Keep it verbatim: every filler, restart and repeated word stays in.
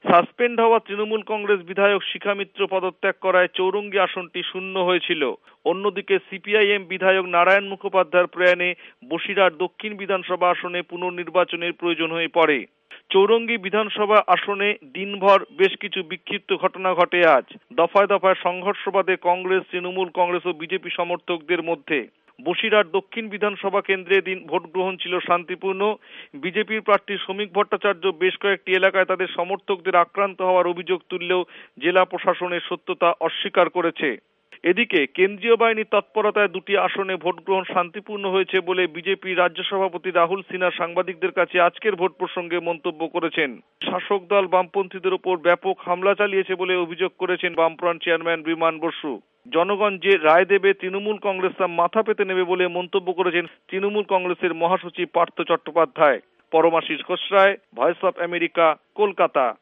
Suspend হওয়া তৃণমূল কংগ্রেস বিধায়ক শিখা মিত্র পদত্যাগ করায় চৌরঙ্গী আসনটি শূন্য হয়েছিল। অন্যদিকে সিপিআইএম বিধায়ক নারায়ণ মুখোপাধ্যায়ের প্রয়াণে বসিরহাট দক্ষিণ বিধানসভা আসনে পুনর্নির্বাচনের প্রয়োজন হয়ে পড়ে। চৌরঙ্গী বিধানসভা আসনে দিনভর বেশ কিছু বিক্ষিপ্ত ঘটনা ঘটে আজ। দফায় দফায় সংঘর্ষ বাধে কংগ্রেস, তৃণমূল কংগ্রেস ও বিজেপি সমর্থকদের মধ্যে। বসিরহাট দক্ষিণ বিধানসভা কেন্দ্রে দিন ভোট গ্রহণ ছিল শান্তিপূর্ণ। বিজেপির প্রার্থী শ্রমিক ভট্টাচার্য বেশ কয়েকটি এলাকায় তাদের সমর্থকদের আক্রান্ত হওয়ার অভিযোগ তুললেও জেলা প্রশাসনের সত্যতা অস্বীকার করেছে। এদিকে কেন্দ্রীয় বাহিনীর তৎপরতায় দুটি আসনে ভোট গ্রহণ শান্তিপূর্ণ হয়েছে বলে বিজেপি রাজ্য সভাপতি রাহুল সিনহা সাংবাদিকদের কাছে আজকের ভোট প্রসঙ্গে মন্তব্য করেছেন। শাসক দল বামপন্থীদের উপর ব্যাপক হামলা চালিয়েছে বলে অভিযোগ করেছেন বামফ্রন্ট চেয়ারম্যান বিমান বসু। জনগণ যে রায় দেবে তৃণমূল কংগ্রেস তা মাথা পেতে নেবে বলে মন্তব্য করেছেন তৃণমূল কংগ্রেসের মহাসচিব Partha Chattopadhyay. Paramashis Ghoshroy, voice of America, Kolkata.